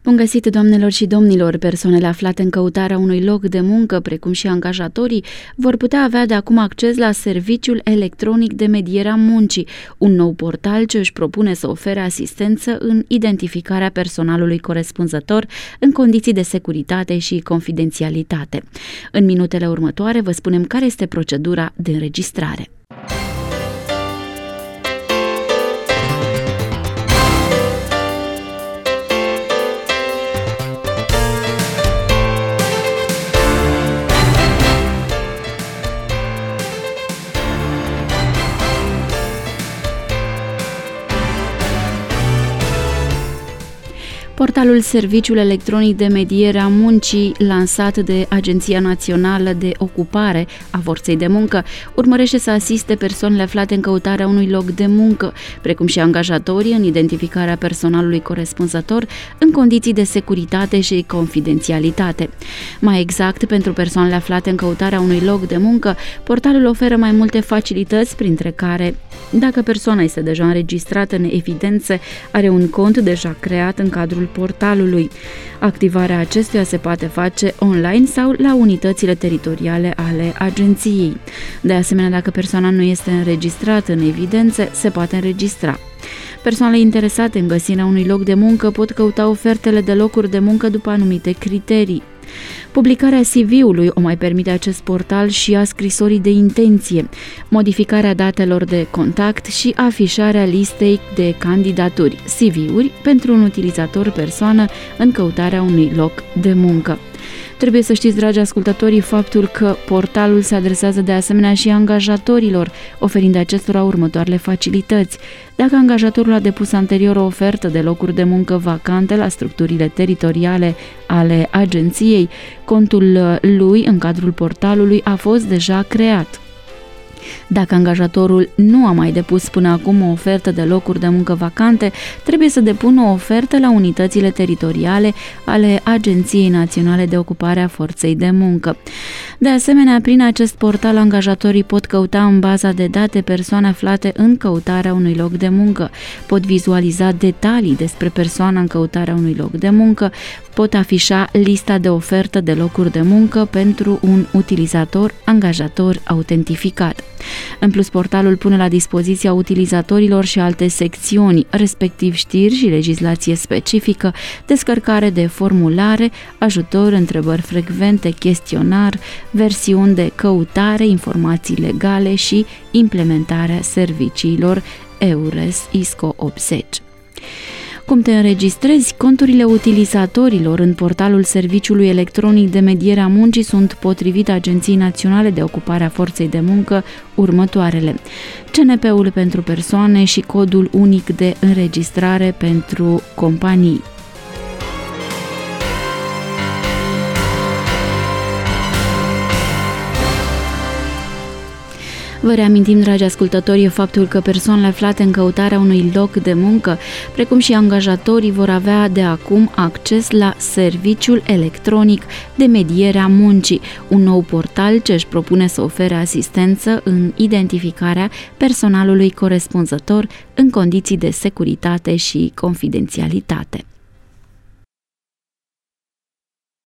Bun găsit, doamnelor și domnilor! Persoanele aflate în căutarea unui loc de muncă, precum și angajatorii, vor putea avea de acum acces la Serviciul Electronic de Mediere a Muncii, un nou portal ce își propune să ofere asistență în identificarea personalului corespunzător în condiții de securitate și confidențialitate. În minutele următoare vă spunem care este procedura de înregistrare. Portalul Serviciul Electronic de Mediere a Muncii, lansat de Agenția Națională de Ocupare a Forței de Muncă, urmărește să asiste persoanele aflate în căutarea unui loc de muncă, precum și angajatorii în identificarea personalului corespunzător în condiții de securitate și confidențialitate. Mai exact, pentru persoanele aflate în căutarea unui loc de muncă, portalul oferă mai multe facilități, printre care, dacă persoana este deja înregistrată în evidențe, are un cont deja creat în cadrul portalului. Activarea acestuia se poate face online sau la unitățile teritoriale ale agenției. De asemenea, dacă persoana nu este înregistrată în evidențe, se poate înregistra. Persoanele interesate în găsirea unui loc de muncă pot căuta ofertele de locuri de muncă după anumite criterii. Publicarea CV-ului o mai permite acest portal și a scrisorii de intenție, modificarea datelor de contact și afișarea listei de candidaturi, CV-uri, pentru un utilizator persoană în căutarea unui loc de muncă. Trebuie să știți, dragi ascultători, faptul că portalul se adresează de asemenea și angajatorilor, oferind acestora următoarele facilități. Dacă angajatorul a depus anterior o ofertă de locuri de muncă vacante la structurile teritoriale ale agenției, contul lui în cadrul portalului a fost deja creat. Dacă angajatorul nu a mai depus până acum o ofertă de locuri de muncă vacante, trebuie să depună o ofertă la unitățile teritoriale ale Agenției Naționale de Ocupare a Forței de Muncă. De asemenea, prin acest portal, angajatorii pot căuta în baza de date persoane aflate în căutarea unui loc de muncă, pot vizualiza detalii despre persoana în căutarea unui loc de muncă, pot afișa lista de ofertă de locuri de muncă pentru un utilizator angajator autentificat. În plus, portalul pune la dispoziția utilizatorilor și alte secțiuni, respectiv știri și legislație specifică, descărcare de formulare, ajutor, întrebări frecvente, chestionar, versiuni de căutare, informații legale și implementarea serviciilor EURES ISCO 80. Cum te înregistrezi? Conturile utilizatorilor în portalul Serviciului Electronic de Mediere a Muncii sunt, potrivit Agenției Naționale de Ocupare a Forței de Muncă, următoarele: CNP-ul pentru persoane și codul unic de înregistrare pentru companii. Vă reamintim, dragi ascultători, faptul că persoanele aflate în căutarea unui loc de muncă, precum și angajatorii, vor avea de acum acces la Serviciul Electronic de Mediere a Muncii, un nou portal ce își propune să ofere asistență în identificarea personalului corespunzător în condiții de securitate și confidențialitate.